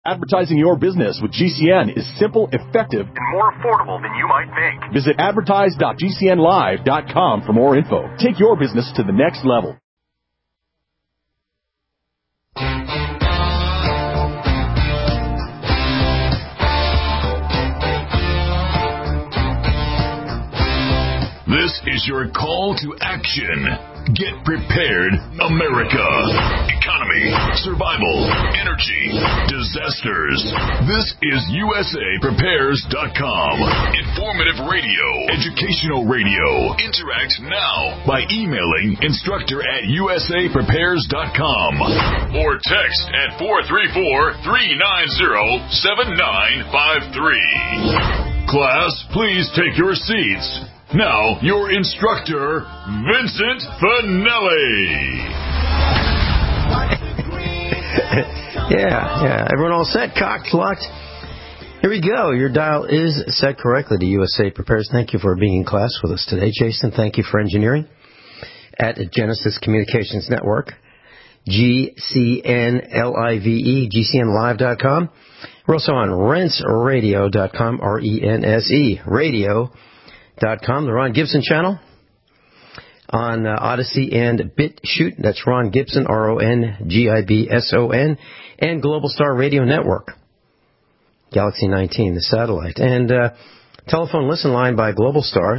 Advertising your business with GCN is simple, effective, and more affordable than you might think. Visit advertise.gcnlive.com for more info. Take your business to the next level. This is your call to action. Get prepared, America. Economy, survival, energy, disasters. This is USAPrepares.com. Informative radio, educational radio. Interact now by emailing instructor@USAPrepares.com or text at 434-390-7953. Class, please take your seats. Now, your instructor, Vincent Finelli. Yeah. Everyone all set? Cocked, locked? Here we go. Your dial is set correctly to USA Prepares. Thank you for being in class with us today. Jason, thank you for engineering at Genesis Communications Network. GCNLIVE, GCNlive.com. We're also on RenseRadio.com, RENSE, radio.com, the Ron Gibson channel, on Odyssey and BitChute. That's Ron Gibson, RONGIBSON, and Global Star Radio Network, Galaxy 19, the satellite. And telephone listen line by Global Star,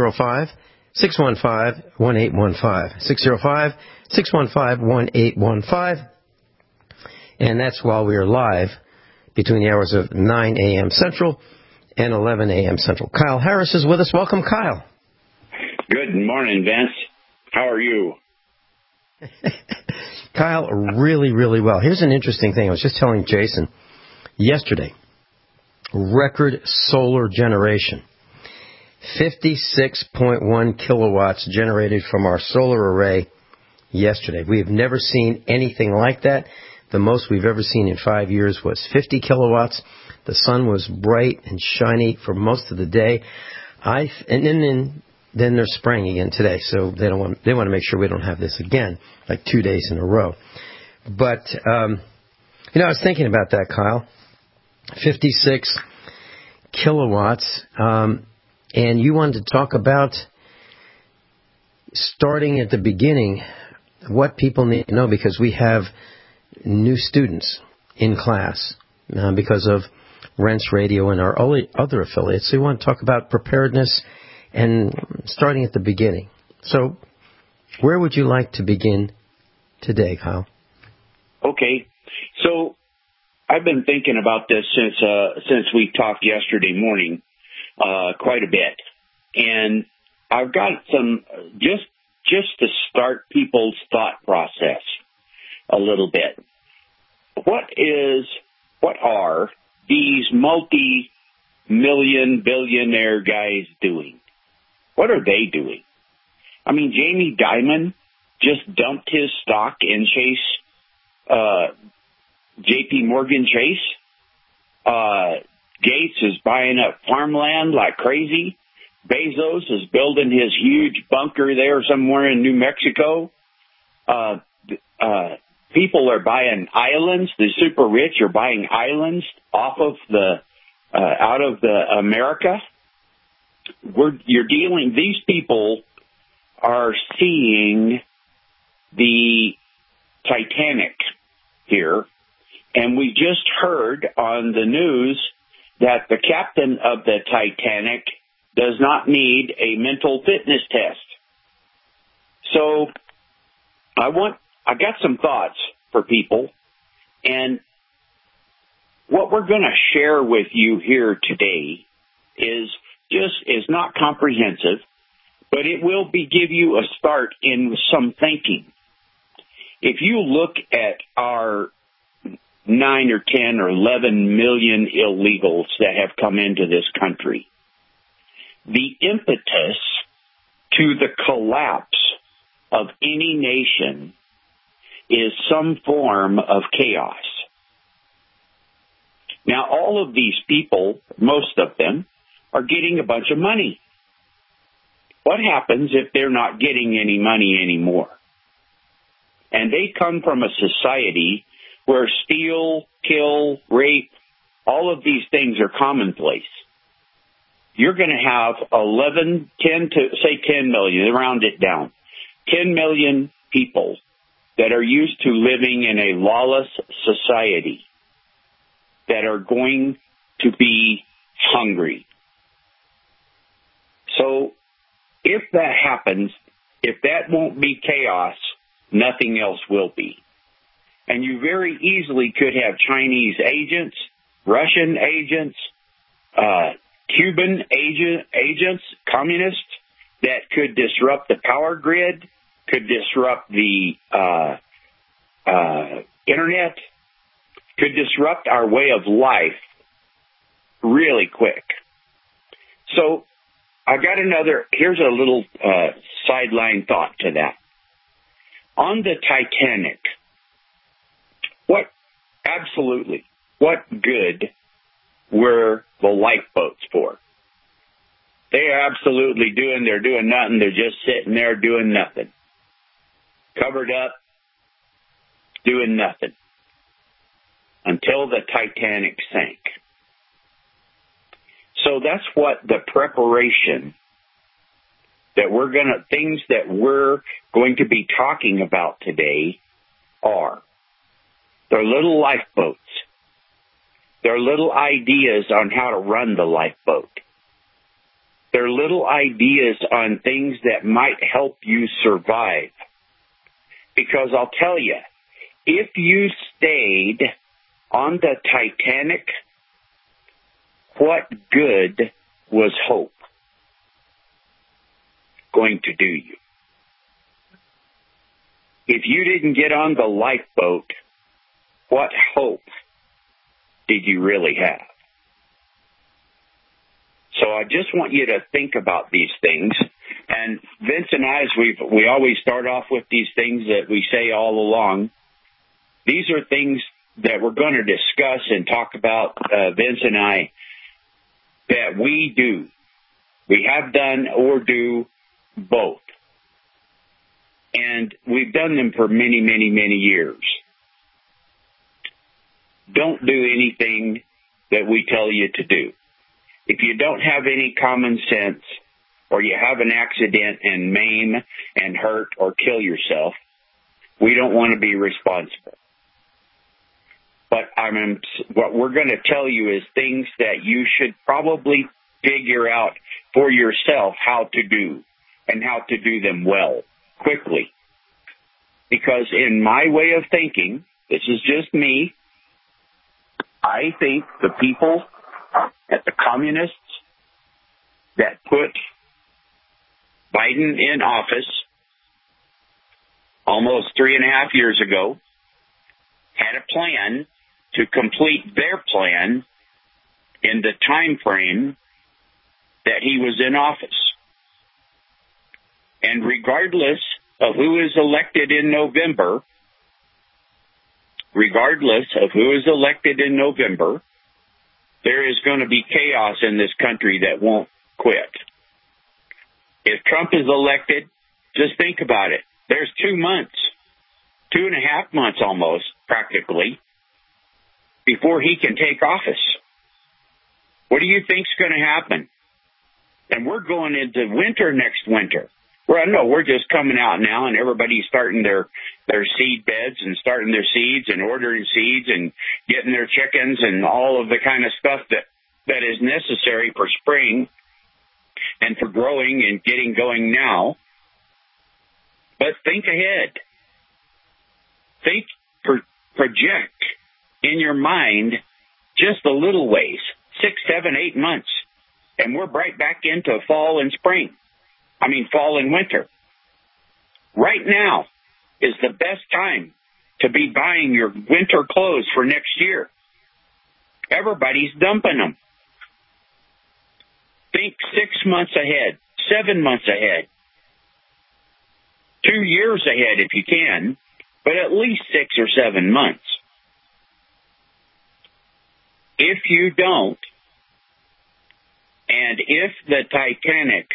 605-615-1815, 605-615-1815. And that's while we are live between the hours of 9 a.m. Central and 11 a.m. Central. Kyle Harris is with us. Welcome, Kyle. Good morning, Vince. How are you? Kyle, really, really well. Here's an interesting thing. I was just telling Jason yesterday. Record solar generation. 56.1 kilowatts generated from our solar array yesterday. We have never seen anything like that. The most we've ever seen in 5 years was 50 kilowatts. The sun was bright and shiny for most of the day. And then they're spraying again today, so they want to make sure we don't have this again, like 2 days in a row. But I was thinking about that, Kyle. 56 kilowatts, and you wanted to talk about starting at the beginning, what people need to know, because we have new students in class because of Rense Radio and our other affiliates. So we want to talk about preparedness and starting at the beginning. So where would you like to begin today, Kyle? Okay. So I've been thinking about this since we talked yesterday morning quite a bit. And I've got some, just to start people's thought process a little bit. What are these multi-million billionaire guys doing? What are they doing? I mean, Jamie Dimon just dumped his stock in Chase, JP Morgan Chase. Gates is buying up farmland like crazy. Bezos is building his huge bunker there somewhere in New Mexico. People are buying islands. The super rich are buying islands off of out of America. These people are seeing the Titanic here, and we just heard on the news that the captain of the Titanic does not need a mental fitness test. So I got some thoughts for people, and what we're going to share with you here today is not comprehensive, but it will give you a start in some thinking. If you look at our 9 or 10 or 11 million illegals that have come into this country, the impetus to the collapse of any nation is some form of chaos. Now, all of these people, most of them, are getting a bunch of money. What happens if they're not getting any money anymore? And they come from a society where steal, kill, rape, all of these things are commonplace. You're going to have 10 million, round it down, 10 million people that are used to living in a lawless society that are going to be hungry. So if that happens, if that won't be chaos, nothing else will be. And you very easily could have Chinese agents, Russian agents, Cuban agents, communists that could disrupt the power grid, could disrupt the internet, could disrupt our way of life really quick. So I got here's a little sideline thought to that. On the Titanic, what good were the lifeboats for? They're doing nothing. They're just sitting there doing nothing. Covered up, doing nothing. Until the Titanic sank. So that's what the preparation things that we're going to be talking about today are. They're little lifeboats. They're little ideas on how to run the lifeboat. They're little ideas on things that might help you survive. Because I'll tell you, if you stayed on the Titanic, what good was hope going to do you? If you didn't get on the lifeboat, what hope did you really have? So I just want you to think about these things. And Vince and I, as we always start off with these things that we say all along, these are things that we're going to discuss and talk about, Vince and I, that we do. We have done or do both. And we've done them for many, many, many years. Don't do anything that we tell you to do. If you don't have any common sense, or you have an accident and maim and hurt or kill yourself, we don't want to be responsible. But what we're going to tell you is things that you should probably figure out for yourself how to do, and how to do them well, quickly. Because in my way of thinking, this is just me, I think the people at the communists that put Biden in office almost 3.5 years ago had a plan to complete their plan in the time frame that he was in office. And regardless of who is elected in November, there is going to be chaos in this country that won't quit. If Trump is elected, just think about it. There's 2 months, 2.5 months almost, practically, before he can take office. What do you think's going to happen? And we're going into winter next winter. Well, no, we're just coming out now, and everybody's starting their seed beds and starting their seeds and ordering seeds and getting their chickens and all of the kind of stuff that is necessary for spring and for growing and getting going now. But think ahead. Project in your mind just a little ways, 6, 7, 8 months, and we're right back into fall and winter. Right now is the best time to be buying your winter clothes for next year. Everybody's dumping them. Think 6 months ahead, 7 months ahead, 2 years ahead if you can, but at least 6 or 7 months. If you don't, and if the Titanic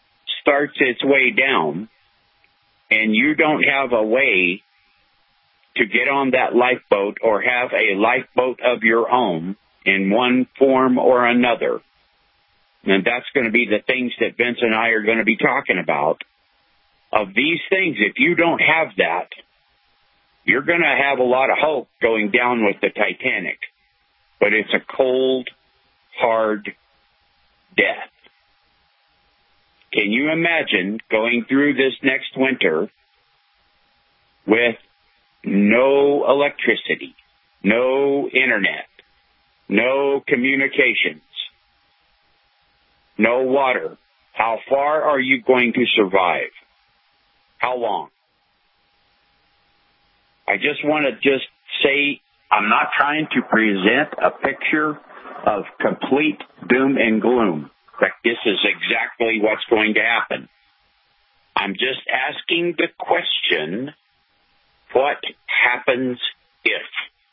starts its way down, and you don't have a way to get on that lifeboat or have a lifeboat of your own in one form or another. And that's going to be the things that Vince and I are going to be talking about. Of these things, if you don't have that, you're going to have a lot of hope going down with the Titanic. But it's a cold, hard death. Can you imagine going through this next winter with no electricity, no internet, no communications, no water? How far are you going to survive? How long? I just want to say I'm not trying to present a picture of complete doom and gloom, but this is exactly what's going to happen. I'm just asking the question, what happens if?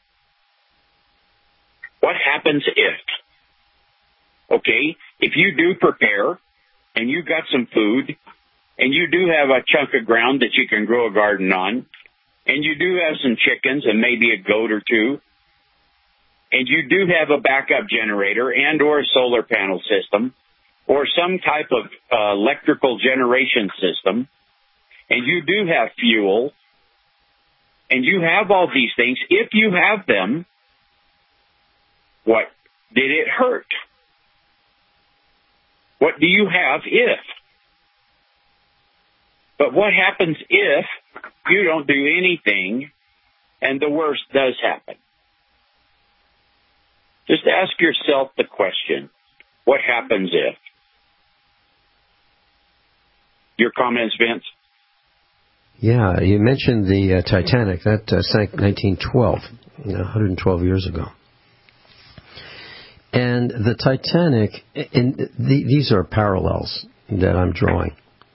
What happens if? Okay, if you do prepare and you got some food and you do have a chunk of ground that you can grow a garden on, and you do have some chickens and maybe a goat or two, and you do have a backup generator and or a solar panel system or some type of electrical generation system, and you do have fuel, and you have all these things, if you have them, what did it hurt? What do you have if? But what happens if you don't do anything and the worst does happen? Just ask yourself the question, what happens if? Your comments, Vince? Yeah, you mentioned the Titanic. That sank 1912, 112 years ago. And the Titanic, these are parallels that I'm drawing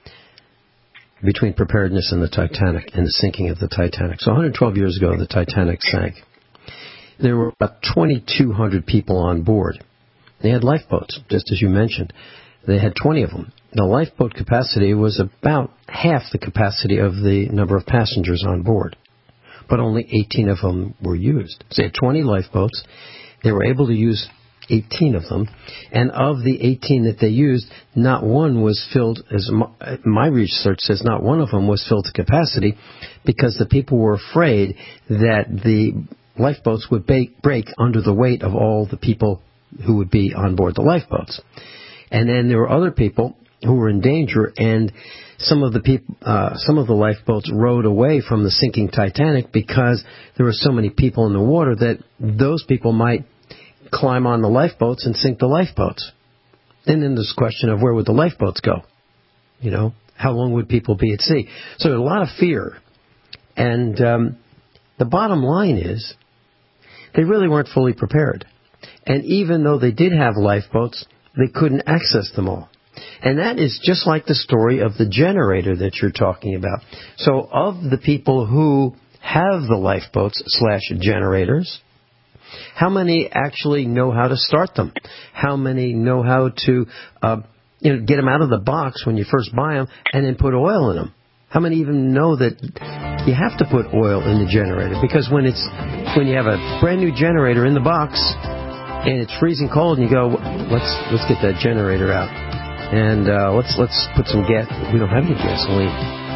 between preparedness and the Titanic and the sinking of the Titanic. So 112 years ago, the Titanic sank. There were about 2,200 people on board. They had lifeboats, just as you mentioned. They had 20 of them. The lifeboat capacity was about half the capacity of the number of passengers on board, but only 18 of them were used. So they had 20 lifeboats. They were able to use 18 of them, and of the 18 that they used, not one was filled, as my research says, not one of them was filled to capacity, because the people were afraid that the lifeboats would break under the weight of all the people who would be on board the lifeboats. And then there were other people who were in danger, and some of the lifeboats rowed away from the sinking Titanic because there were so many people in the water that those people might climb on the lifeboats and sink the lifeboats. And then there's the question of where would the lifeboats go? You know, how long would people be at sea? So there's a lot of fear. And the bottom line is they really weren't fully prepared. And even though they did have lifeboats, they couldn't access them all. And that is just like the story of the generator that you're talking about. So of the people who have the lifeboats / generators, how many actually know how to start them? How many know how to get them out of the box when you first buy them and then put oil in them? How many even know that you have to put oil in the generator? Because when you have a brand new generator in the box and it's freezing cold and you go, let's get that generator out and let's put some gas. We don't have any gasoline.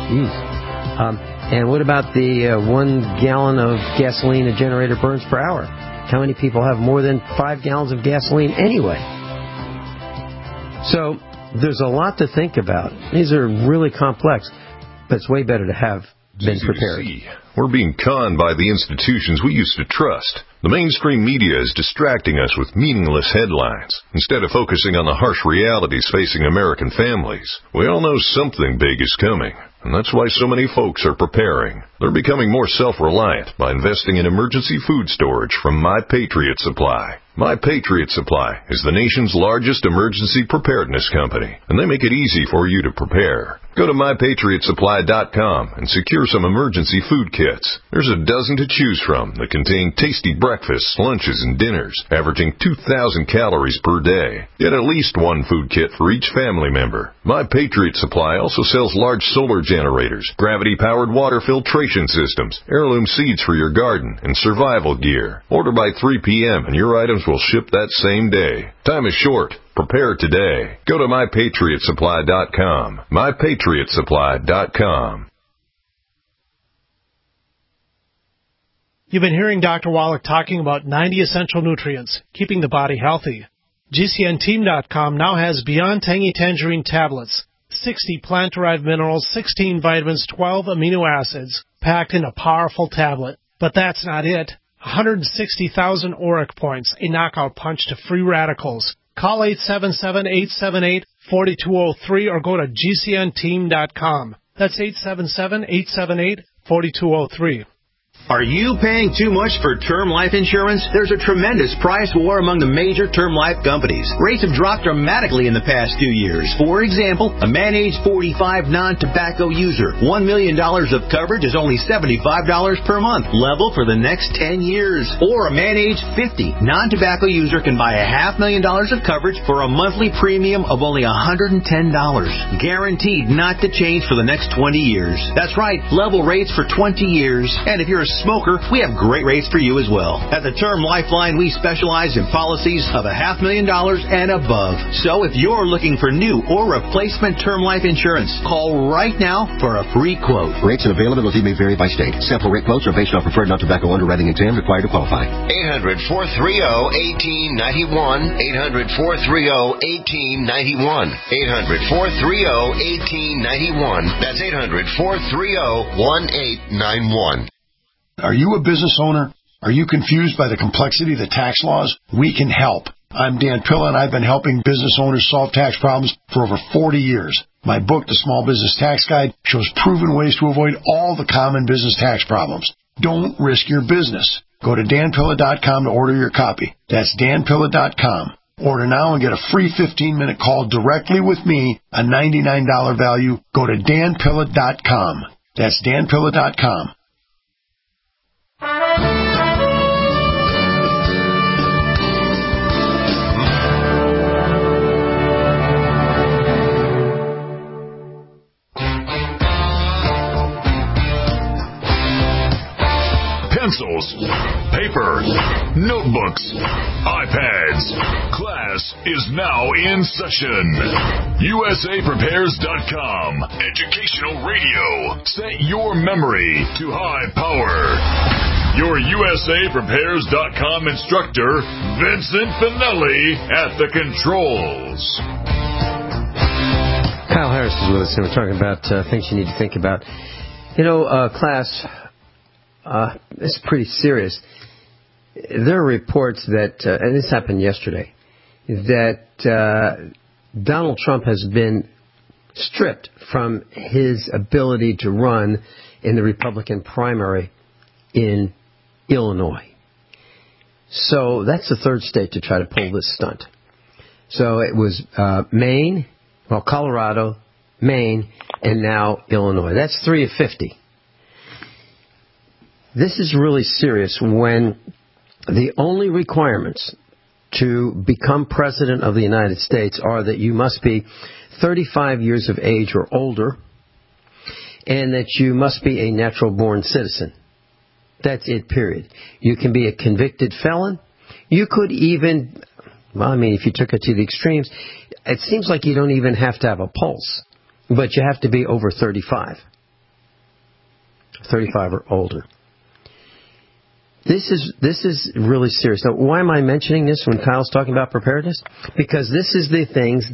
And what about the 1 gallon of gasoline a generator burns per hour? How many people have more than 5 gallons of gasoline anyway? So there's a lot to think about. These are really complex, but it's way better to have been prepared. We're being conned by the institutions we used to trust. The mainstream media is distracting us with meaningless headlines instead of focusing on the harsh realities facing American families. We all know something big is coming, and that's why so many folks are preparing. They're becoming more self-reliant by investing in emergency food storage from My Patriot Supply. My Patriot Supply is the nation's largest emergency preparedness company, and they make it easy for you to prepare. Go to MyPatriotSupply.com and secure some emergency food kits. There's a dozen to choose from that contain tasty breakfasts, lunches, and dinners, averaging 2,000 calories per day. Get at least one food kit for each family member. My Patriot Supply also sells large solar generators, gravity-powered water filtration systems, heirloom seeds for your garden, and survival gear. Order by 3 p.m. and your items will ship that same day. Time is short. Prepare today. Go to MyPatriotSupply.com. MyPatriotSupply.com. You've been hearing Dr. Wallach talking about 90 essential nutrients, keeping the body healthy. GCNteam.com now has Beyond Tangy Tangerine tablets, 60 plant-derived minerals, 16 vitamins, 12 amino acids, packed in a powerful tablet. But that's not it. 160,000 auric points, a knockout punch to free radicals. Call 877-878-4203 or go to GCNteam.com. That's 877-878-4203. Are you paying too much for term life insurance? There's a tremendous price war among the major term life companies. Rates have dropped dramatically in the past few years. For example, a man age 45 non-tobacco user, $1 million of coverage is only $75 per month, level for the next 10 years. Or a man age 50 non-tobacco user can buy $500,000 of coverage for a monthly premium of only $110, guaranteed not to change for the next 20 years. That's right, level rates for 20 years. And if you're a smoker, we have great rates for you as well. At the Term Lifeline, we specialize in policies of $500,000 and above. So if you're looking for new or replacement term life insurance, call right now for a free quote. Rates and availability may vary by state. Sample rate quotes are based on preferred non-tobacco underwriting exam required to qualify. 800-430-1891. 800-430-1891. 800-430-1891. That's 800-430-1891. Are you a business owner? Are you confused by the complexity of the tax laws? We can help. I'm Dan Pilla, and I've been helping business owners solve tax problems for over 40 years. My book, The Small Business Tax Guide, shows proven ways to avoid all the common business tax problems. Don't risk your business. Go to danpilla.com to order your copy. That's danpilla.com. Order now and get a free 15-minute call directly with me, a $99 value. Go to danpilla.com. That's danpilla.com. Pencils, paper, notebooks, iPads. Class is now in session. USAPrepares.com. Educational radio. Set your memory to high power. Your USAPrepares.com instructor, Vincent Finelli, at the controls. Kyle Harris is with us, and we're talking about things you need to think about. Class, it's pretty serious. There are reports that, and this happened yesterday, that Donald Trump has been stripped from his ability to run in the Republican primary in Illinois. So that's the third state to try to pull this stunt. So it was Colorado, Maine, and now Illinois. That's 3 of 50. This is really serious when the only requirements to become president of the United States are that you must be 35 years of age or older and that you must be a natural-born citizen. That's it, period. You can be a convicted felon. You could even, if you took it to the extremes, it seems like you don't even have to have a pulse, but you have to be over 35. 35 or older. This is really serious. Now, why am I mentioning this when Kyle's talking about preparedness? Because this is the things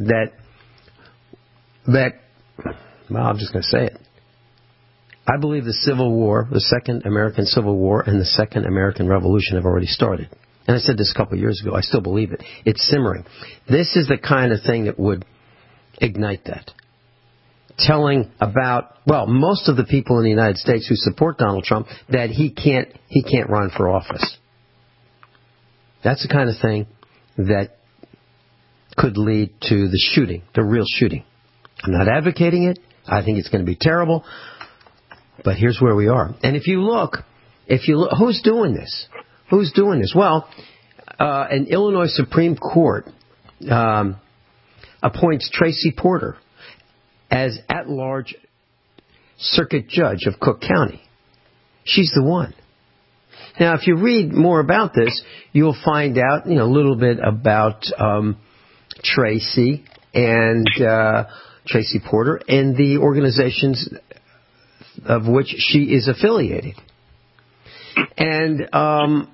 that I'm just going to say it. I believe the Civil War, the Second American Civil War, and the Second American Revolution have already started. And I said this a couple of years ago. I still believe it. It's simmering. This is the kind of thing that would ignite that. Telling about, most of the people in the United States who support Donald Trump that he can't run for office. That's the kind of thing that could lead to the shooting, the real shooting. I'm not advocating it, I think it's going to be terrible. But here's where we are. And if you look, who's doing this? Who's doing this? Well, an Illinois Supreme Court appoints Tracy Porter as at-large circuit judge of Cook County. She's the one. Now, if you read more about this, you'll find out, a little bit about Tracy and Tracy Porter and the organizations of which she is affiliated. And, I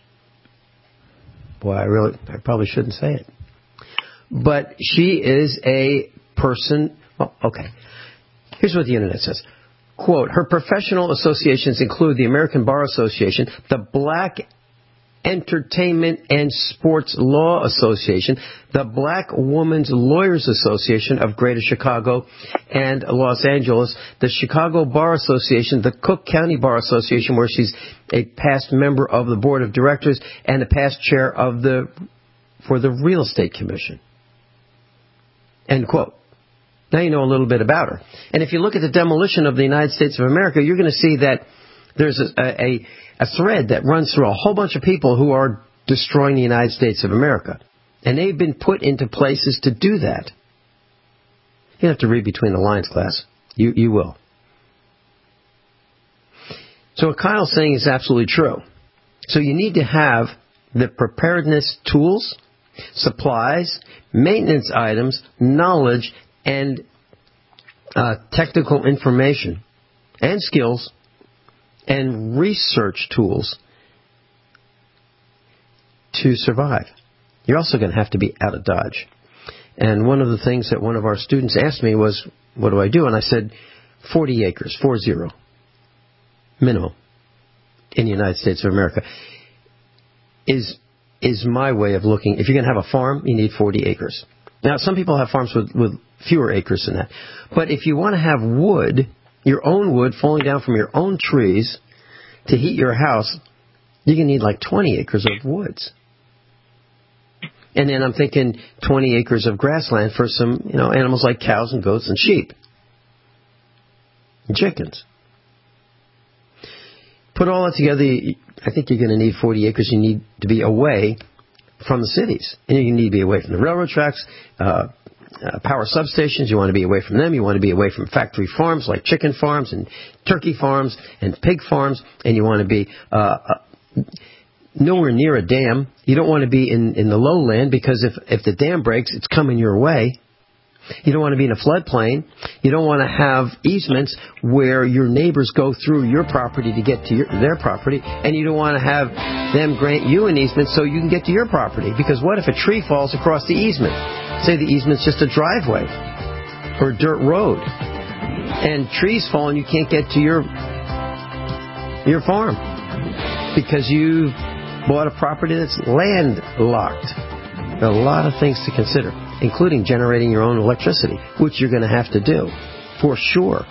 probably shouldn't say it. But she is a person, okay. Here's what the Internet says. Quote, her professional associations include the American Bar Association, the Black Entertainment and Sports Law Association, the Black Women's Lawyers Association of Greater Chicago and Los Angeles, the Chicago Bar Association, the Cook County Bar Association, where she's a past member of the Board of Directors and a past chair for the Real Estate Commission. End quote. Now you know a little bit about her. And if you look at the demolition of the United States of America, you're going to see that there's a thread that runs through a whole bunch of people who are destroying the United States of America. And they've been put into places to do that. You have to read between the lines, class. You will. So what Kyle's saying is absolutely true. So you need to have the preparedness tools, supplies, maintenance items, knowledge, and technical information and skills and research tools to survive. You're also going to have to be out of Dodge. And one of the things that one of our students asked me was, what do I do? And I said, 40 acres, 40, minimum, in the United States of America, is my way of looking. If you're going to have a farm, you need 40 acres. Now, some people have farms with fewer acres than that. But if you want to have wood, your own wood falling down from your own trees to heat your house, you're going to need like 20 acres of woods. And then I'm thinking 20 acres of grassland for some, animals like cows and goats and sheep and chickens. Put all that together, I think you're going to need 40 acres. You need to be away from the cities. And you need to be away from the railroad tracks, power substations. You want to be away from them. You want to be away from factory farms like chicken farms and turkey farms and pig farms. And you want to be nowhere near a dam. You don't want to be in the lowland, because if the dam breaks, it's coming your way. You don't want to be in a floodplain. You don't want to have easements where your neighbors go through your property to get to their property, and you don't want to have them grant you an easement so you can get to your property. Because what if a tree falls across the easement? Say the easement's just a driveway or a dirt road, and trees fall and you can't get to your farm because you bought a property that's landlocked. There are a lot of things to consider, including generating your own electricity, which you're going to have to do, for sure.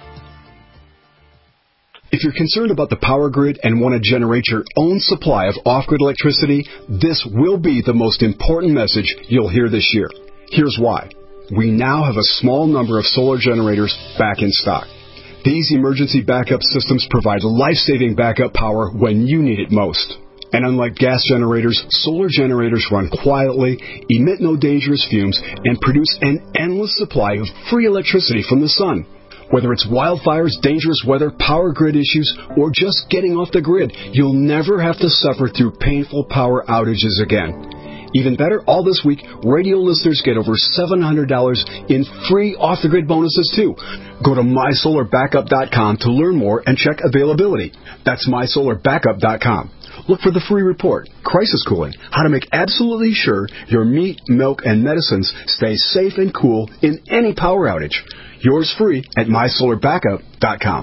If you're concerned about the power grid and want to generate your own supply of off-grid electricity, this will be the most important message you'll hear this year. Here's why. We now have a small number of solar generators back in stock. These emergency backup systems provide life-saving backup power when you need it most. And unlike gas generators, solar generators run quietly, emit no dangerous fumes, and produce an endless supply of free electricity from the sun. Whether it's wildfires, dangerous weather, power grid issues, or just getting off the grid, you'll never have to suffer through painful power outages again. Even better, all this week, radio listeners get over $700 in free off-the-grid bonuses, too. Go to mysolarbackup.com to learn more and check availability. That's mysolarbackup.com. Look for the free report, Crisis Cooling, how to make absolutely sure your meat, milk, and medicines stay safe and cool in any power outage. Yours free at mysolarbackup.com.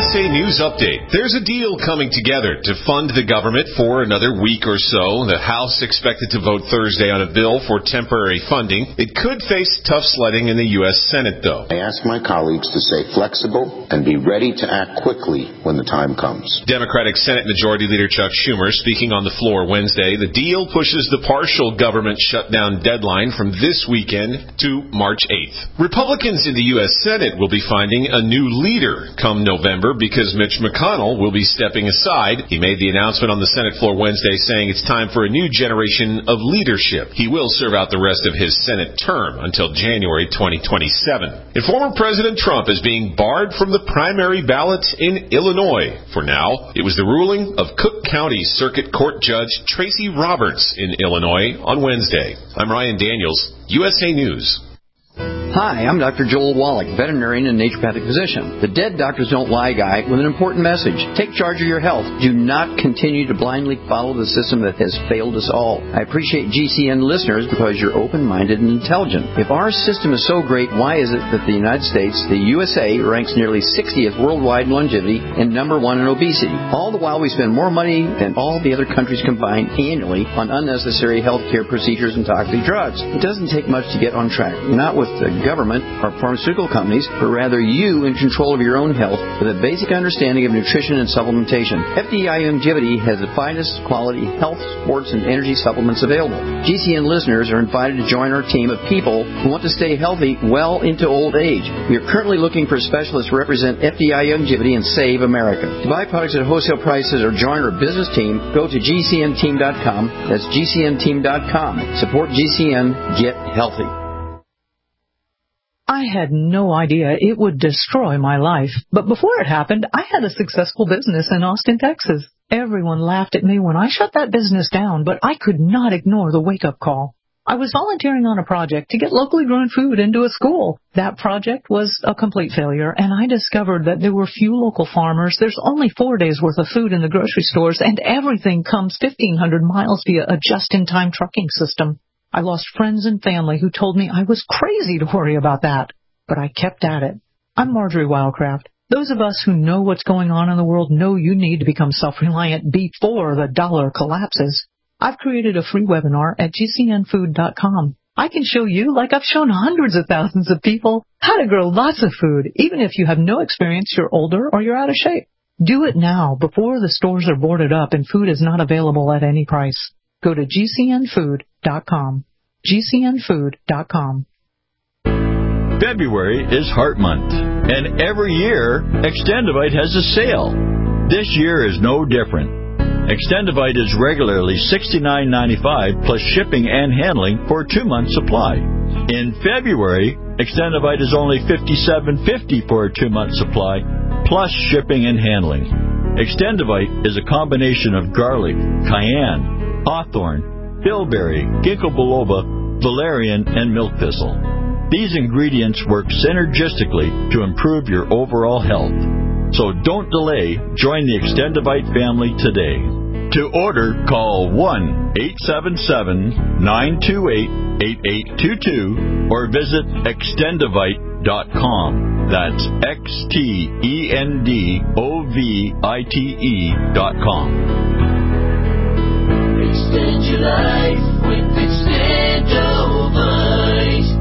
USA News Update. There's a deal coming together to fund the government for another week or so. The House expected to vote Thursday on a bill for temporary funding. It could face tough sledding in the U.S. Senate, though. I ask my colleagues to stay flexible and be ready to act quickly when the time comes. Democratic Senate Majority Leader Chuck Schumer speaking on the floor Wednesday. The deal pushes the partial government shutdown deadline from this weekend to March 8th. Republicans in the U.S. Senate will be finding a new leader come November because Mitch McConnell will be stepping aside. He made the announcement on the Senate floor Wednesday saying it's time for a new generation of leadership. He will serve out the rest of his Senate term until January 2027. And former President Trump is being barred from the primary ballot in Illinois. For now, it was the ruling of Cook County Circuit Court Judge Tracy Roberts in Illinois on Wednesday. I'm Ryan Daniels, USA News. Hi, I'm Dr. Joel Wallach, veterinarian and naturopathic physician. The Dead Doctors Don't Lie guy with an important message. Take charge of your health. Do not continue to blindly follow the system that has failed us all. I appreciate GCN listeners because you're open-minded and intelligent. If our system is so great, why is it that the United States, the USA, ranks nearly 60th worldwide in longevity and number 1 in obesity? All the while we spend more money than all the other countries combined annually on unnecessary health care procedures and toxic drugs. It doesn't take much to get on track. Not with the government or pharmaceutical companies, but rather you in control of your own health with a basic understanding of nutrition and supplementation. FDI Longevity has the finest quality health, sports, and energy supplements available. GCN listeners are invited to join our team of people who want to stay healthy well into old age. We are currently looking for specialists to represent FDI Longevity and Save America. To buy products at wholesale prices or join our business team, go to GCNteam.com. That's GCNteam.com. Support GCN. Get healthy. I had no idea it would destroy my life. But before it happened, I had a successful business in Austin, Texas. Everyone laughed at me when I shut that business down, but I could not ignore the wake-up call. I was volunteering on a project to get locally grown food into a school. That project was a complete failure, and I discovered that there were few local farmers. There's only 4 days' worth of food in the grocery stores, and everything comes 1,500 miles via a just-in-time trucking system. I lost friends and family who told me I was crazy to worry about that. But I kept at it. I'm Marjorie Wildcraft. Those of us who know what's going on in the world know you need to become self-reliant before the dollar collapses. I've created a free webinar at GCNfood.com. I can show you, like I've shown hundreds of thousands of people, how to grow lots of food, even if you have no experience, you're older, or you're out of shape. Do it now, before the stores are boarded up and food is not available at any price. Go to GCNfood.com. GCNfood.com. February is Heart Month, and every year, Extendivite has a sale. This year is no different. Extendivite is regularly $69.95 plus shipping and handling for a 2-month supply. In February, Extendivite is only $57.50 for a 2-month supply plus shipping and handling. Extendivite is a combination of garlic, cayenne, hawthorn, bilberry, ginkgo biloba, valerian, and milk thistle. These ingredients work synergistically to improve your overall health. So don't delay. Join the Extendivite family today. To order, call 1-877-928-8822 or visit Extendivite.com. That's XTENDOVITE.com. Extend your life with Extendivite.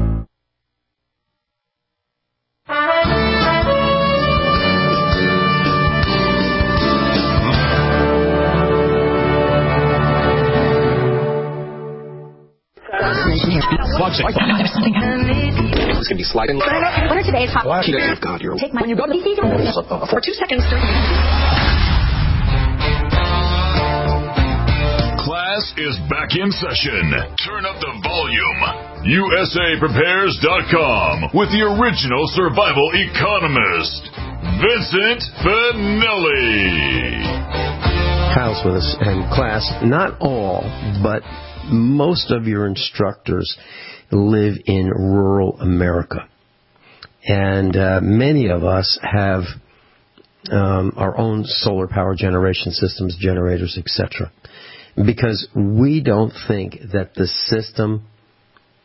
This is going to be sliding. What are today's hot God, you're... Take my... When you go to the... For 2 seconds. Class is back in session. Turn up the volume. USAPrepares.com with the original survival economist, Vincent Finelli. Kyle's with us. And class, not all, but most of your instructors live in rural America. And many of us have our own solar power generation systems, generators, etc. Because we don't think that the system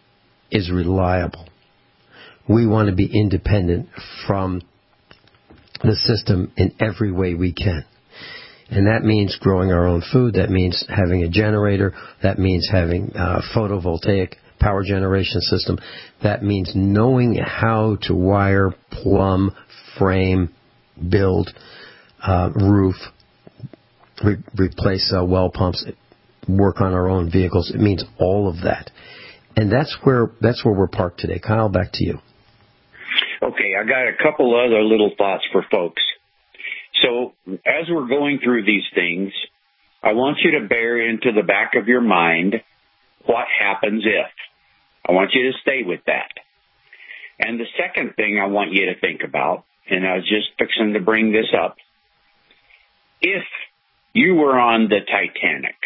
is reliable. We want to be independent from the system in every way we can. And that means growing our own food. That means having a generator. That means having a photovoltaic power generation system. That means knowing how to wire, plumb, frame, build, roof, replace well pumps, work on our own vehicles. It means all of that. And that's where we're parked today. Kyle, back to you. Okay, I got a couple other little thoughts for folks. So as we're going through these things, I want you to bear into the back of your mind what happens if. I want you to stay with that. And the second thing I want you to think about, and I was just fixing to bring this up, if you were on the Titanic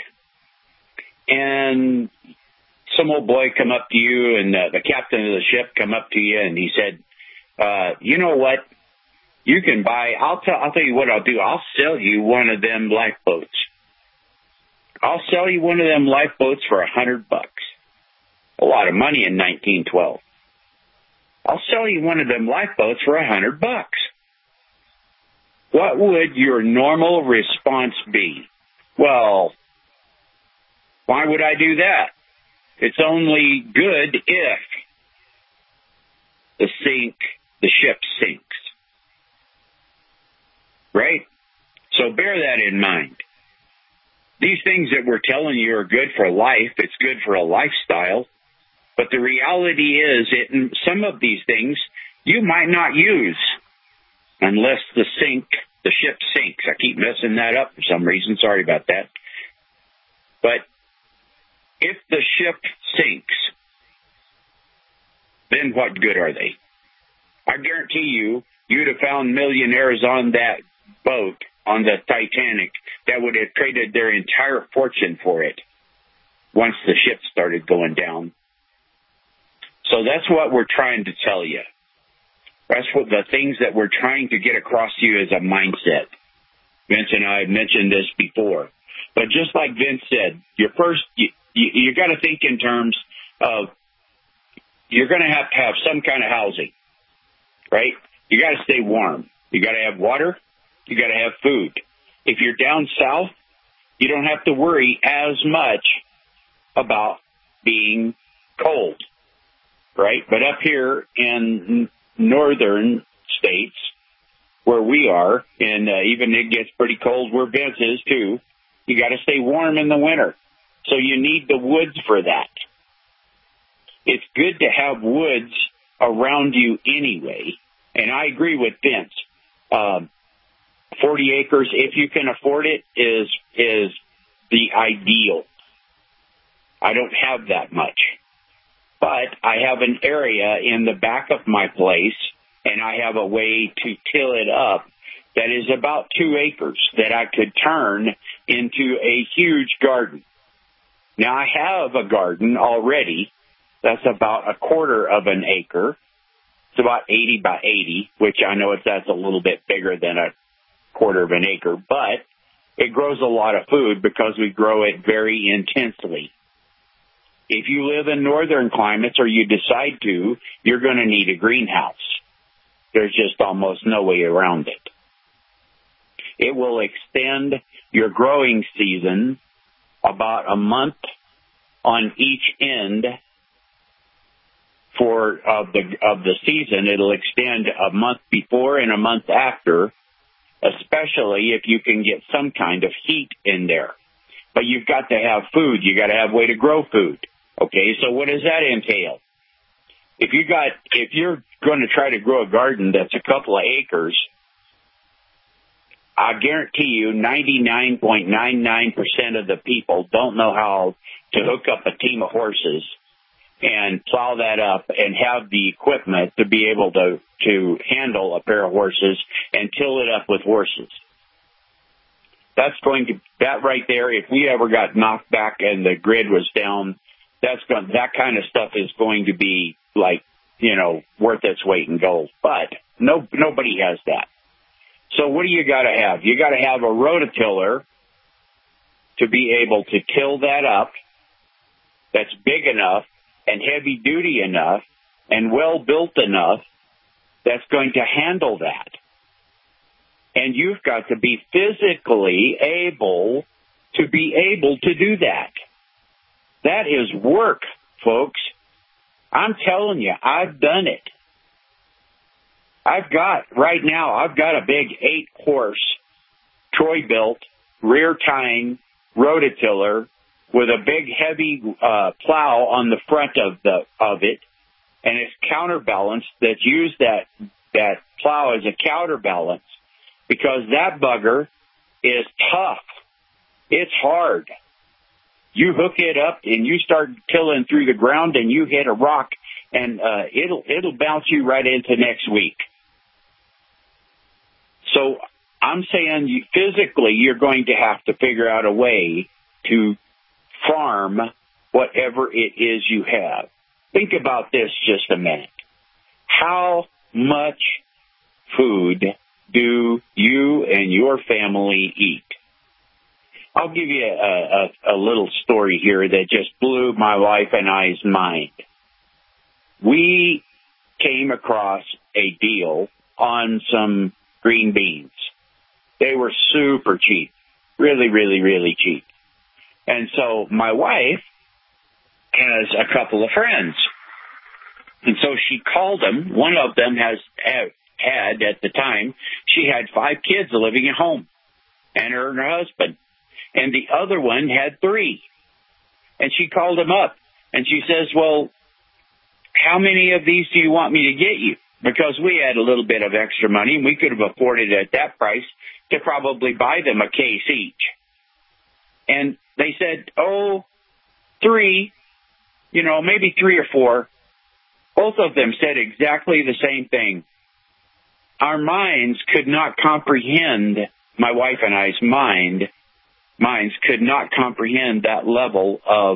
and some old boy come up to you and the captain of the ship come up to you and he said, you know what? You can buy, I'll tell you what I'll do. I'll sell you one of them lifeboats. I'll sell you one of them lifeboats for $100. A lot of money in 1912. I'll sell you one of them lifeboats for $100. What would your normal response be? Well, why would I do that? It's only good if the ship sinks. Right? So bear that in mind. These things that we're telling you are good for life. It's good for a lifestyle. But the reality is, some of these things you might not use unless the ship sinks. I keep messing that up for some reason. Sorry about that. But if the ship sinks, then what good are they? I guarantee you'd have found millionaires on that boat, on the Titanic, that would have traded their entire fortune for it once the ship started going down. So that's what we're trying to tell you. That's what the things that we're trying to get across to you as a mindset. Vince and I have mentioned this before. But just like Vince said, you got to think in terms of you're going to have some kind of housing, right? You got to stay warm. You got to have water. You got to have food. If you're down south, you don't have to worry as much about being cold, right? But up here in northern states, where we are, and even it gets pretty cold where Vince is too, you got to stay warm in the winter. So you need the woods for that. It's good to have woods around you anyway. And I agree with Vince. 40 acres, if you can afford it, is the ideal. I don't have that much. But I have an area in the back of my place, and I have a way to till it up that is about 2 acres that I could turn into a huge garden. Now, I have a garden already that's about 1/4 of an acre. It's about 80 by 80, which I know that's a little bit bigger than 1/4 of an acre, but it grows a lot of food because we grow it very intensely. If you live in northern climates or you decide to, you're going to need a greenhouse. There's just almost no way around it. It will extend your growing season about a month on each end of the season. It'll extend a month before and a month after, especially if you can get some kind of heat in there. But you've got to have food. You got to have a way to grow food. Okay, so what does that entail? If you're going to try to grow a garden that's a couple of acres, I guarantee you 99.99% of the people don't know how to hook up a team of horses and plow that up and have the equipment to be able to handle a pair of horses and till it up with horses. That right there, if we ever got knocked back and the grid was down, that kind of stuff is going to be worth its weight in gold. But nobody has that. So what do you got to have? You got to have a rototiller to be able to till that up that's big enough and heavy duty enough and well built enough that's going to handle that. And you've got to be physically able to do that. That is work, folks. I'm telling you, I've done it. I've got a big 8-horse Troy-built rear-tine rototiller with a big heavy plow on the front of it, and it's counterbalanced. That's used that plow as a counterbalance because that bugger is tough. It's hard. You hook it up and you start tilling through the ground and you hit a rock and it'll bounce you right into next week. So I'm saying physically you're going to have to figure out a way to farm whatever it is you have. Think about this just a minute. How much food do you and your family eat? I'll give you a little story here that just blew my wife and I's mind. We came across a deal on some green beans. They were super cheap, really, really, really cheap. And so my wife has a couple of friends. And so she called them. One of them had at the time, she had 5 kids living at home, and her husband. And the other one had 3. And she called him up, and she says, well, how many of these do you want me to get you? Because we had a little bit of extra money, and we could have afforded at that price to probably buy them a case each. And they said, 3, maybe 3 or 4. Both of them said exactly the same thing. Our minds could not comprehend, my wife and I's minds could not comprehend that level of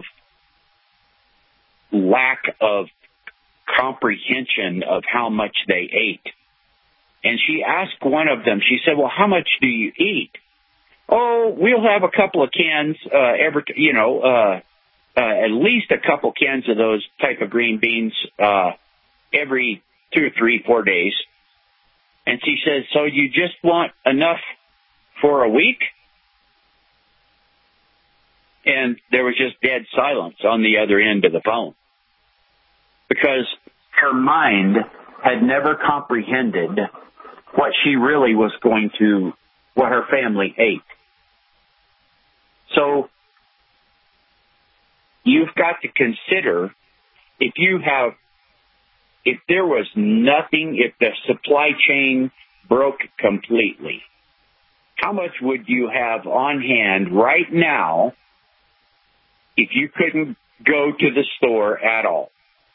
lack of comprehension of how much they ate. And she asked one of them, she said, well, how much do you eat? Oh, we'll have a couple of cans at least a couple cans of those type of green beans every 2 or 3, 4 days. And she says, so you just want enough for a week? And there was just dead silence on the other end of the phone. Because her mind had never comprehended what she really was what her family ate. So you've got to consider if there was nothing, if the supply chain broke completely, how much would you have on hand right now if you couldn't go to the store at all?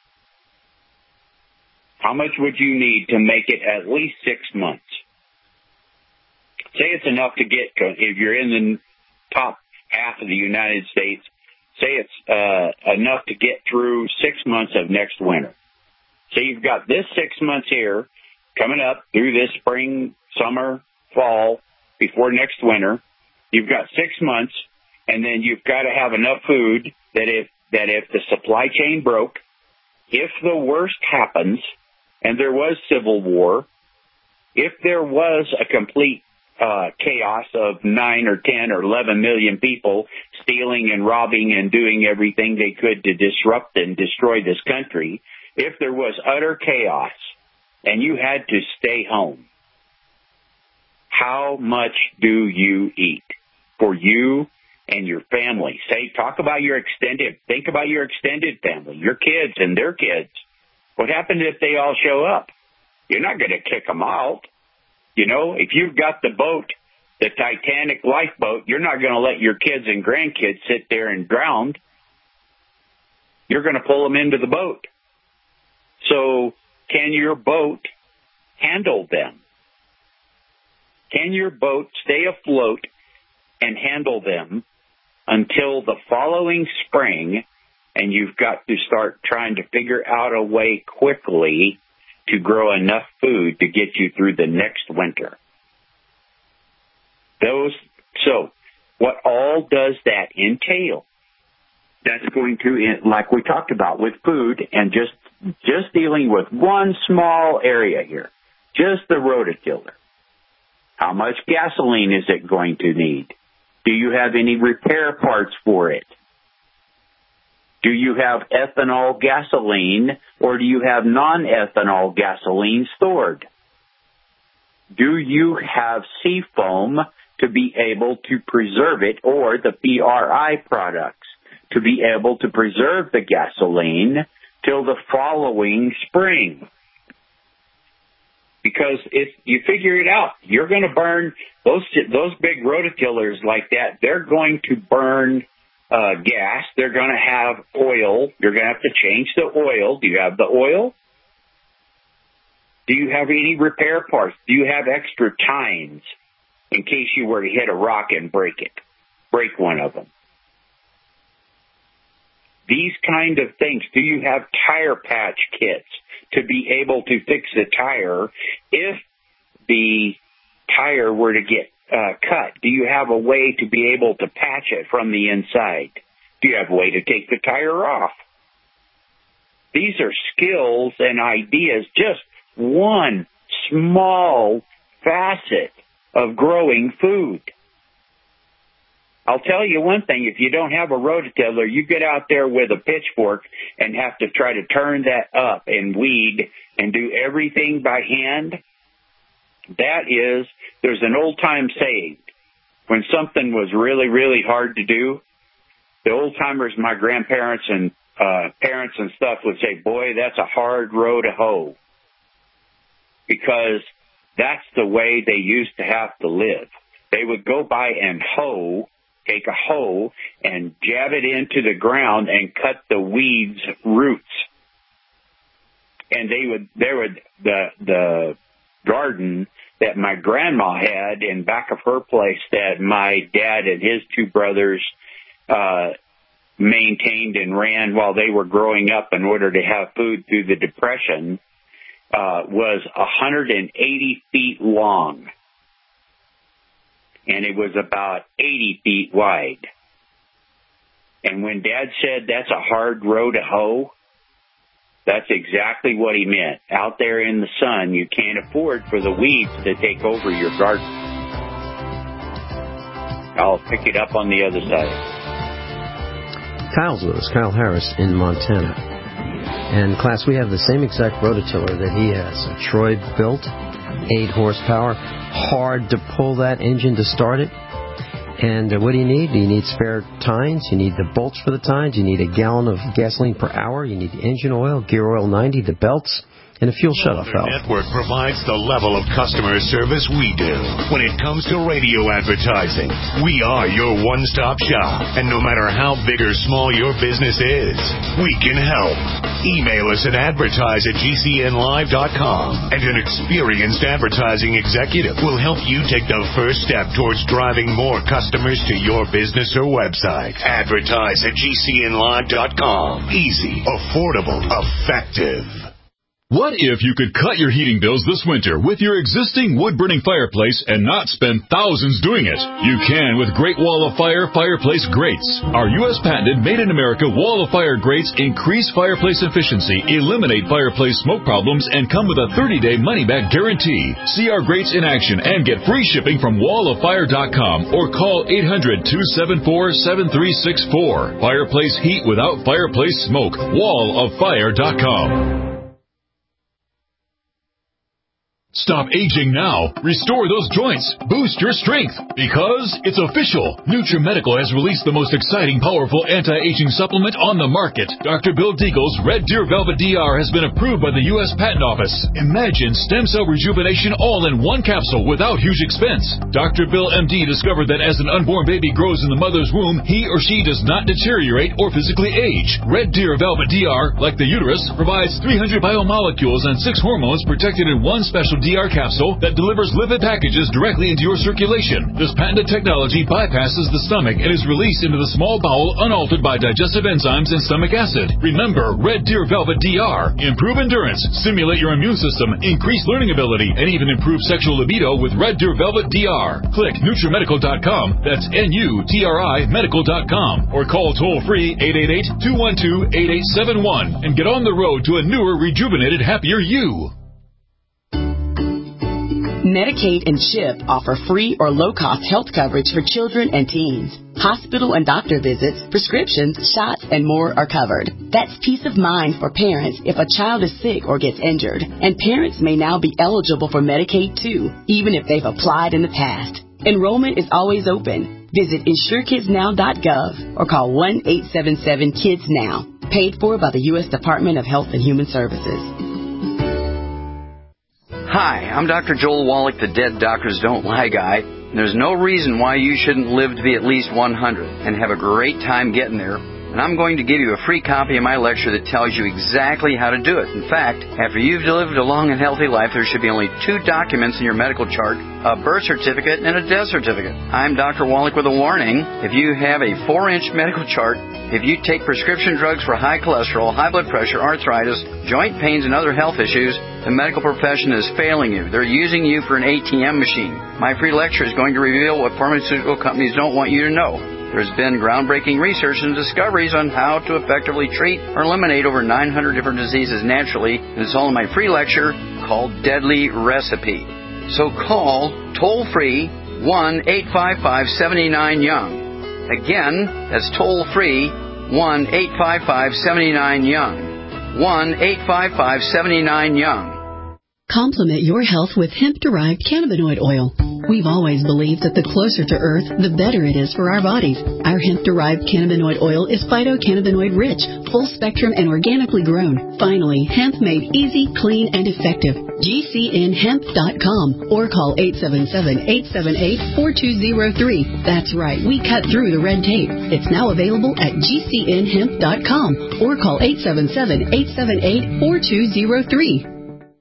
How much would you need to make it at least 6 months? Say it's enough to get, if you're in the top half of the United States, say it's enough to get through 6 months of next winter. So you've got this 6 months here coming up through this spring, summer, fall, before next winter. You've got 6 months, and then you've got to have enough food that if the supply chain broke, if the worst happens, and there was civil war, if there was a complete chaos of 9 or 10 or 11 million people stealing and robbing and doing everything they could to disrupt and destroy this country, if there was utter chaos and you had to stay home, how much do you eat for you and your family? Think about your extended family, your kids and their kids. What happens if they all show up? You're not going to kick them out. If you've got the boat, the Titanic lifeboat, you're not going to let your kids and grandkids sit there and drown. You're going to pull them into the boat. So can your boat handle them? Can your boat stay afloat and handle them until the following spring? And you've got to start trying to figure out a way quickly to grow enough food to get you through the next winter. So what all does that entail? That's going to, like we talked about with food and just dealing with one small area here, just the rototiller. How much gasoline is it going to need? Do you have any repair parts for it? Do you have ethanol gasoline, or do you have non-ethanol gasoline stored? Do you have seafoam to be able to preserve it, or the PRI products to be able to preserve the gasoline till the following spring? Because if you figure it out, you're going to burn those big rototillers like that. They're going to burn gas. They're going to have oil. You're going to have to change the oil. Do you have the oil? Do you have any repair parts? Do you have extra tines in case you were to hit a rock and break one of them? These kind of things. Do you have tire patch kits to be able to fix the tire if the tire were to get cut? Do you have a way to be able to patch it from the inside? Do you have a way to take the tire off? These are skills and ideas, just one small facet of growing food. I'll tell you one thing, if you don't have a rototiller, you get out there with a pitchfork and have to try to turn that up and weed and do everything by hand. There's an old-time saying, when something was really, really hard to do, the old-timers, my grandparents and parents and stuff would say, boy, that's a hard row to hoe. Because that's the way they used to have to live. They would go by and take a hoe and jab it into the ground and cut the weeds' roots. And the garden that my grandma had in back of her place that my dad and his two brothers maintained and ran while they were growing up in order to have food through the Depression, was 180 feet long. And it was about 80 feet wide. And when Dad said that's a hard row to hoe, that's exactly what he meant. Out there in the sun, you can't afford for the weeds to take over your garden. I'll pick it up on the other side. Kyle's with us, Kyle Harris in Montana. And class, we have the same exact rototiller that he has. A Troy built, 8 horsepower. Hard to pull that engine to start it. And what do you need? You need spare tines. You need the bolts for the tines. You need a gallon of gasoline per hour. You need the engine oil, gear oil 90, the belts, and a fuel shutoff valve. Network provides the level of customer service we do. When it comes to radio advertising, we are your one-stop shop. And no matter how big or small your business is, we can help. Email us at advertise@gcnlive.com, and an experienced advertising executive will help you take the first step towards driving more customers to your business or website. Advertise@gcnlive.com. Easy, affordable, effective. What if you could cut your heating bills this winter with your existing wood-burning fireplace and not spend thousands doing it? You can with Great Wall of Fire fireplace grates. Our U.S. patented made-in-America Wall of Fire grates increase fireplace efficiency, eliminate fireplace smoke problems, and come with a 30-day money-back guarantee. See our grates in action and get free shipping from walloffire.com or call 800-274-7364. Fireplace heat without fireplace smoke. walloffire.com. Stop aging now. Restore those joints. Boost your strength. Because it's official. NutriMedical has released the most exciting, powerful anti-aging supplement on the market. Dr. Bill Deagle's Red Deer Velvet DR has been approved by the U.S. Patent Office. Imagine stem cell rejuvenation all in one capsule without huge expense. Dr. Bill MD discovered that as an unborn baby grows in the mother's womb, he or she does not deteriorate or physically age. Red Deer Velvet DR, like the uterus, provides 300 biomolecules and 6 hormones protected in one special DR capsule that delivers lipid packages directly into your circulation. This patented technology bypasses the stomach and is released into the small bowel unaltered by digestive enzymes and stomach acid. Remember, Red Deer Velvet DR. Improve endurance, stimulate your immune system, increase learning ability, and even improve sexual libido with Red Deer Velvet DR. Click NutriMedical.com, that's NUTRI Medical.com, or call toll-free 888-212-8871 and get on the road to a newer, rejuvenated, happier you. Medicaid and CHIP offer free or low-cost health coverage for children and teens. Hospital and doctor visits, prescriptions, shots, and more are covered. That's peace of mind for parents if a child is sick or gets injured. And parents may now be eligible for Medicaid, too, even if they've applied in the past. Enrollment is always open. Visit InsureKidsNow.gov or call 1-877-KIDS-NOW. Paid for by the U.S. Department of Health and Human Services. Hi, I'm Dr. Joel Wallach, the Dead Doctors Don't Lie guy. There's no reason why you shouldn't live to be at least 100 and have a great time getting there. And I'm going to give you a free copy of my lecture that tells you exactly how to do it. In fact, after you've lived a long and healthy life, there should be only 2 documents in your medical chart, a birth certificate and a death certificate. I'm Dr. Wallach with a warning. If you have a 4-inch medical chart, if you take prescription drugs for high cholesterol, high blood pressure, arthritis, joint pains, and other health issues, the medical profession is failing you. They're using you for an ATM machine. My free lecture is going to reveal what pharmaceutical companies don't want you to know. There's been groundbreaking research and discoveries on how to effectively treat or eliminate over 900 different diseases naturally, and it's all in my free lecture called Deadly Recipe. So call toll-free 1-855-79-YOUNG. Again, that's toll-free 1-855-79-YOUNG. 1-855-79-YOUNG. Complement your health with hemp-derived cannabinoid oil. We've always believed that the closer to Earth, the better it is for our bodies. Our hemp-derived cannabinoid oil is phytocannabinoid-rich, full-spectrum, and organically grown. Finally, hemp made easy, clean, and effective. GCNhemp.com or call 877-878-4203. That's right, we cut through the red tape. It's now available at GCNhemp.com or call 877-878-4203.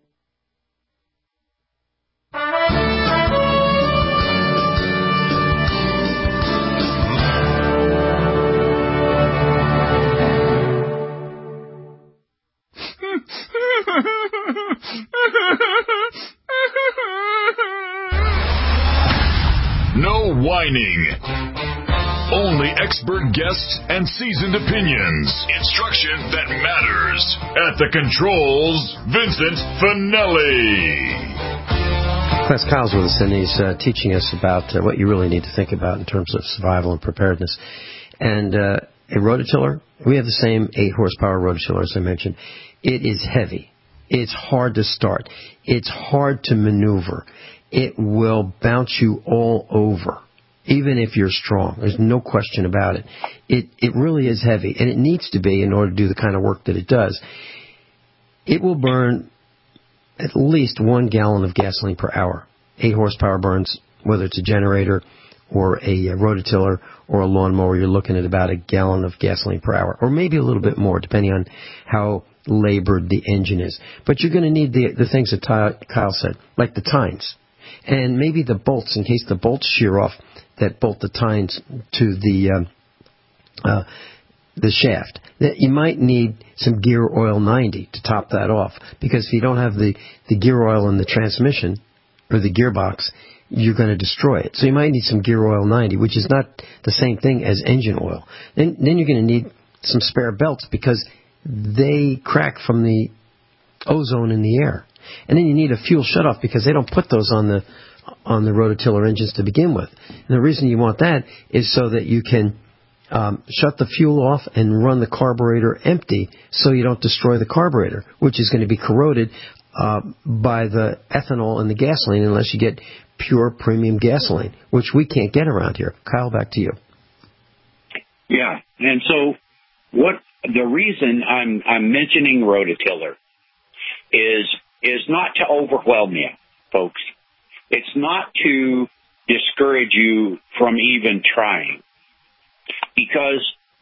No whining. Only expert guests and seasoned opinions. Instruction that matters. At the controls, Vincent Finelli. Class Kyle's with us, and he's teaching us about what you really need to think about in terms of survival and preparedness. And a rototiller, we have the same 8-horsepower rototiller as I mentioned. It is heavy. It's hard to start. It's hard to maneuver. It will bounce you all over, even if you're strong. There's no question about it. It really is heavy, and it needs to be in order to do the kind of work that it does. It will burn at least 1 gallon of gasoline per hour. 8 horsepower burns, whether it's a generator or a rototiller or a lawnmower, you're looking at about 1 gallon of gasoline per hour, or maybe a little bit more, depending on how labored the engine is. But you're going to need the things that Kyle said, like the tines. And maybe the bolts, in case the bolts shear off, that bolt the tines to the shaft. That you might need some Gear Oil 90 to top that off, because if you don't have the gear oil in the transmission or the gearbox, you're going to destroy it. So you might need some Gear Oil 90, which is not the same thing as engine oil. Then you're going to need some spare belts, because they crack from the ozone in the air. And then you need a fuel shutoff, because they don't put those on the rototiller engines to begin with. And the reason you want that is so that you can shut the fuel off and run the carburetor empty, so you don't destroy the carburetor, which is going to be corroded by the ethanol in the gasoline unless you get pure premium gasoline, which we can't get around here. Kyle, back to you. Yeah, and so the reason I'm mentioning rototiller is not to overwhelm you, folks. It's not to discourage you from even trying, because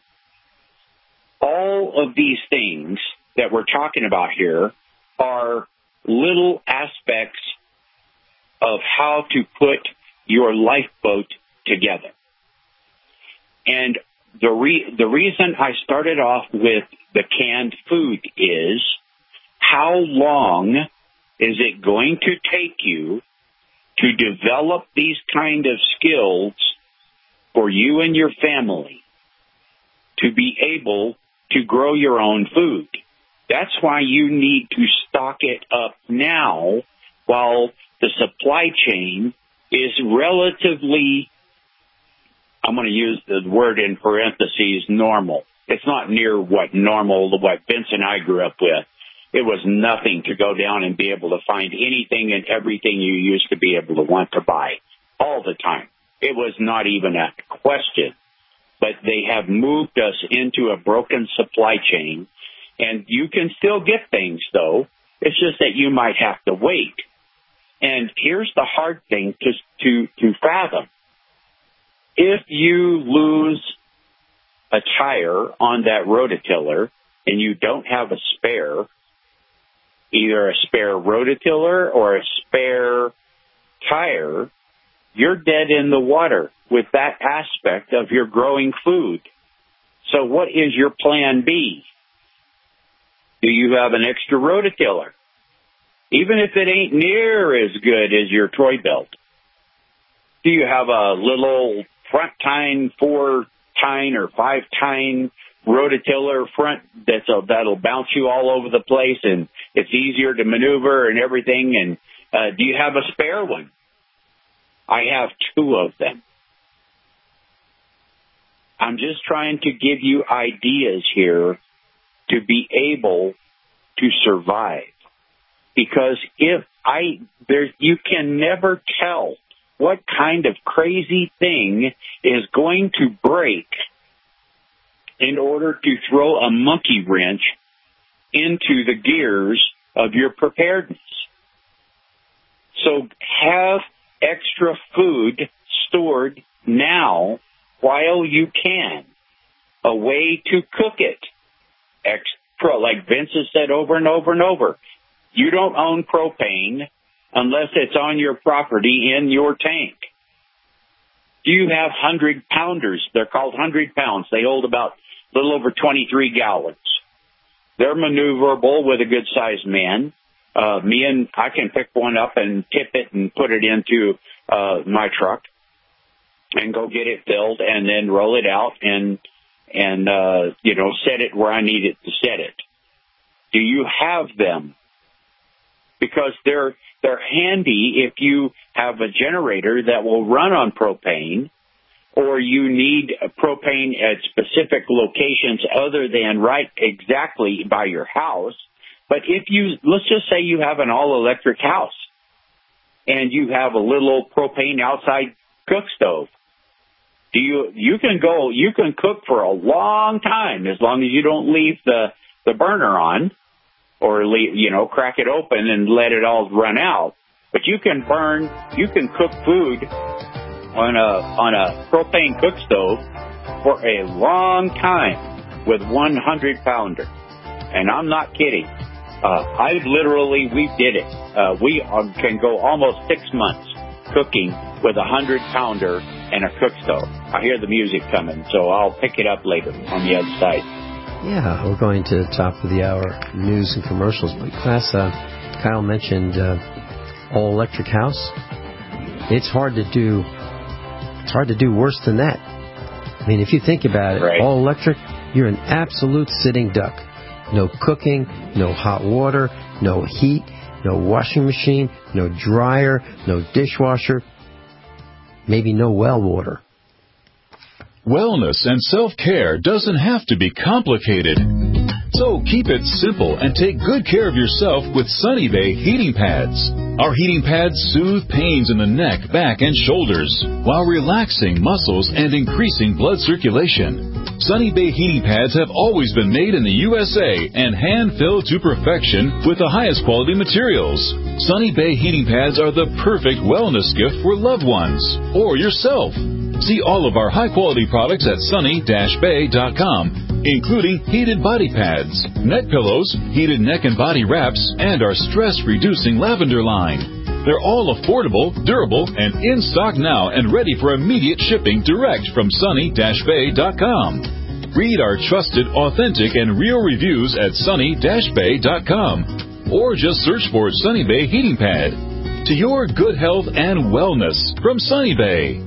all of these things that we're talking about here are little aspects of how to put your lifeboat together. And the reason I started off with the canned food is, how long is it going to take you to develop these kind of skills for you and your family to be able to grow your own food? That's why you need to stock it up now while the supply chain is relatively, I'm going to use the word in parentheses, normal. It's not near what Vince and I grew up with. It was nothing to go down and be able to find anything and everything you used to be able to want to buy all the time. It was not even a question. But they have moved us into a broken supply chain, and you can still get things, though. It's just that you might have to wait. And here's the hard thing to fathom. If you lose a tire on that rototiller and you don't have a spare, either a spare rototiller or a spare tire, you're dead in the water with that aspect of your growing food. So what is your plan B? Do you have an extra rototiller? Even if it ain't near as good as your Troy Belt. Do you have a little front tine, 4-tine or 5-tine rototiller front that'll bounce you all over the place and it's easier to maneuver and everything? And do you have a spare one? I have 2 of them. I'm just trying to give you ideas here to be able to survive. Because you can never tell what kind of crazy thing is going to break in order to throw a monkey wrench into the gears of your preparedness. So have extra food stored now while you can. A way to cook it. Like Vince has said over and over and over, you don't own propane unless it's on your property in your tank. Do you have 100-pounders? They're called 100 pounds. They hold about a little over 23 gallons. They're maneuverable with a good-sized man. I can pick one up and tip it and put it into my truck and go get it filled and then roll it out and set it where I need it to set it. Do you have them? Because they're handy if you have a generator that will run on propane, or you need propane at specific locations other than right exactly by your house. But let's just say you have an all-electric house and you have a little old propane outside cook stove. You can cook for a long time as long as you don't leave the burner on or crack it open and let it all run out. But you can cook food on a propane cook stove for a long time with 100-pounder. And I'm not kidding. We did it. We can go almost 6 months cooking with a 100-pounder and a cook stove. I hear the music coming, so I'll pick it up later on the other side. Yeah, we're going to the top of the hour news and commercials. But class, Kyle mentioned all-electric house. It's hard to do worse than that. I mean, if you think about it, right. All-electric, you're an absolute sitting duck. No cooking, no hot water, no heat, no washing machine, no dryer, no dishwasher, maybe no well water. Wellness and self-care doesn't have to be complicated. So keep it simple and take good care of yourself with Sunny Bay heating pads. Our heating pads soothe pains in the neck, back, and shoulders while relaxing muscles and increasing blood circulation. Sunny Bay heating pads have always been made in the USA and hand-filled to perfection with the highest quality materials. Sunny Bay heating pads are the perfect wellness gift for loved ones or yourself. See all of our high-quality products at sunny-bay.com, including heated body pads, neck pillows, heated neck and body wraps, and our stress-reducing lavender line. They're all affordable, durable, and in stock now and ready for immediate shipping direct from sunny-bay.com. Read our trusted, authentic, and real reviews at sunny-bay.com, or just search for Sunny Bay Heating Pad. To your good health and wellness from Sunny Bay.